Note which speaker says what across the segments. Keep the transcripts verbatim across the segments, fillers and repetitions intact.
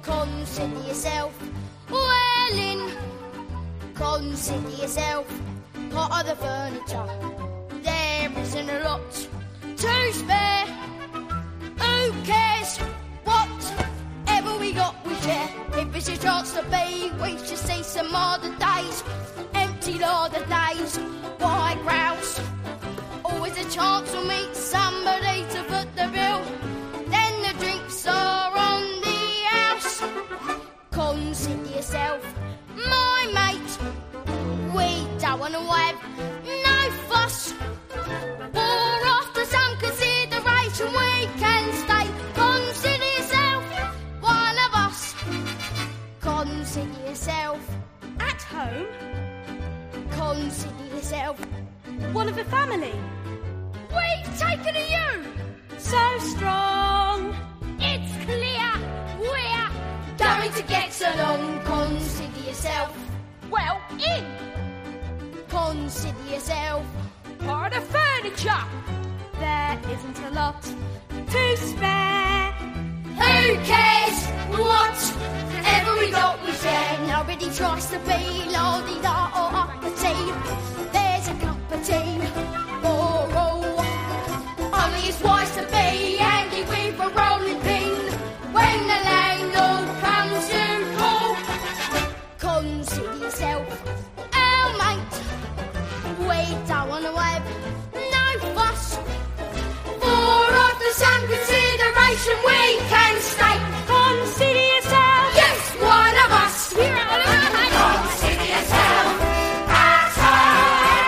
Speaker 1: Consider yourself well in. Consider yourself part of the furniture. There isn't a lot to spare. Who cares? Whatever we got, we share. If it's your chance to be, we should see some other days. Empty larder days, white grouse. Always a chance to meet somebody to foot the bill. Then the drinks are on the house. Consider yourself my mate. We don't want to have no fuss. Or after some consideration we can stay. Consider yourself one of us. Consider yourself
Speaker 2: At home,
Speaker 1: Consider yourself
Speaker 2: one of the family.
Speaker 1: we've taken to you.
Speaker 2: So strong.
Speaker 1: It's clear we're going to get along. Consider yourself well in. Consider yourself
Speaker 2: Part of furniture. There isn't a lot to spare.
Speaker 1: who cares what ever we got we share. Nobody tries to be la-di-da or uppity. There's a cup of tea or oh, only it's wise to be handy with a rolling pin when the landlord comes to call. Consider yourself our mate. We don't want to have no fuss. For after some consideration we can stay.
Speaker 2: Consider yourself.
Speaker 1: Yes, one of us. Consider yourself at home.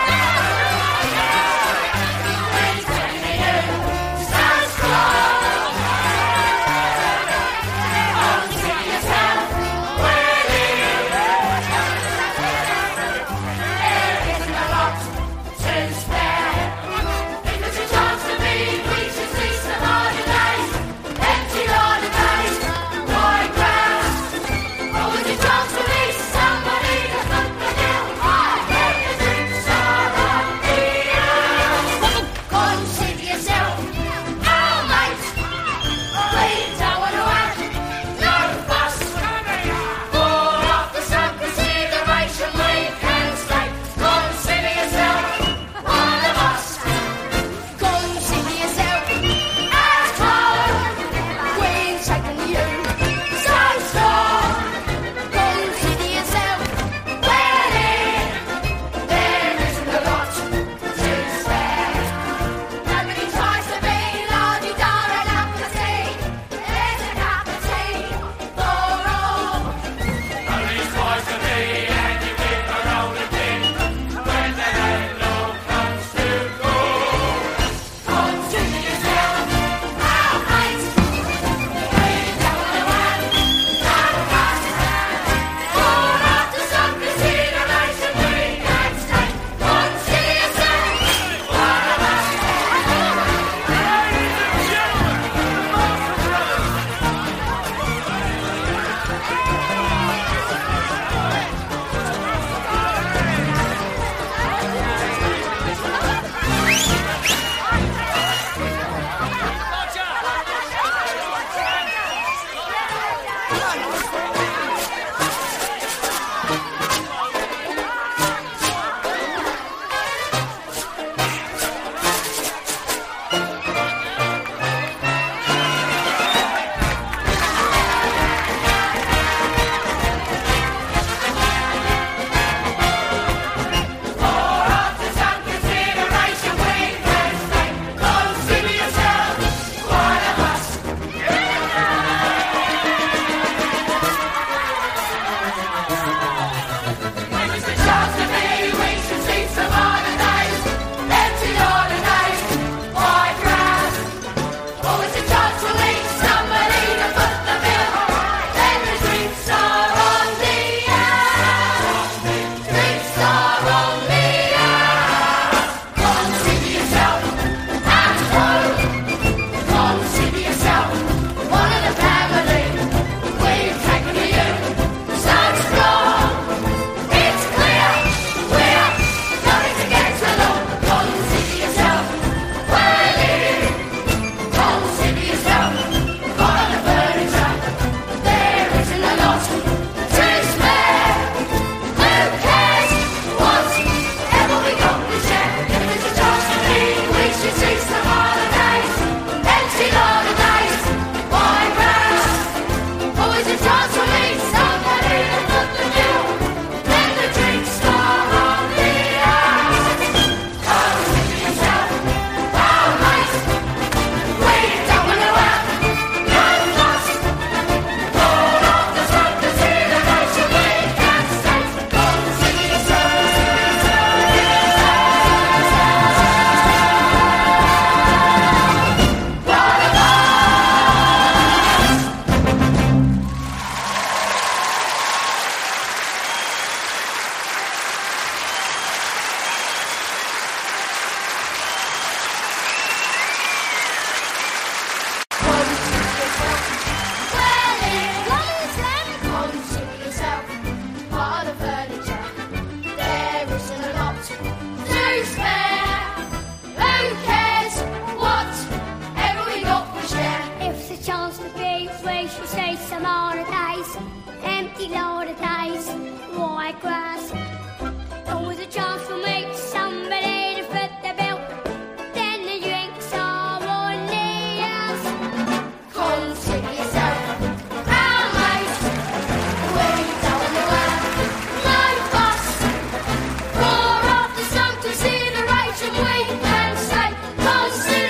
Speaker 3: face some holidays, empty load of days, white grass. Always a chance for me, somebody to foot the bill. Then the drinks are on the house.
Speaker 1: Consider yourself our mate. We don't have no fuss. For after some consideration, we can say, consider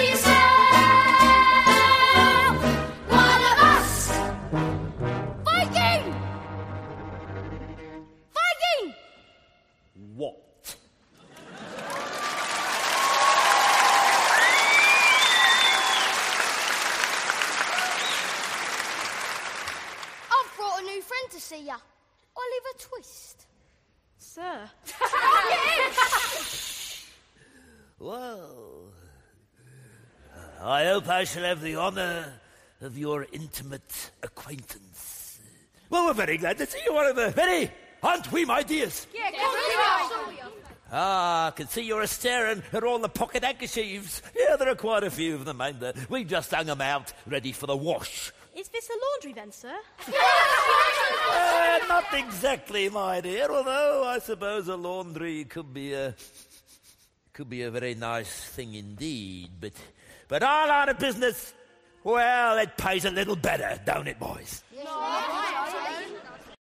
Speaker 1: yourself one of us. Viking! Viking!
Speaker 4: What?
Speaker 1: I've brought a new friend to see ya. Oliver Twist.
Speaker 2: Sir.
Speaker 4: Well, I hope I shall have the honour of your intimate acquaintance. Well, we're very glad to see you, Oliver. Very, aren't we, my dears?
Speaker 2: Yeah,
Speaker 4: Ah, I can see you're staring at all the pocket handkerchiefs. Yeah, there are quite a few of them, ain't there? We just hung them out, ready for the wash.
Speaker 2: Is this a laundry then, sir?
Speaker 4: Uh, not exactly, my dear, although I suppose a laundry could be a... could be a very nice thing indeed, but... but all out of business, well, it pays a little better, don't it, boys?
Speaker 2: Yeah.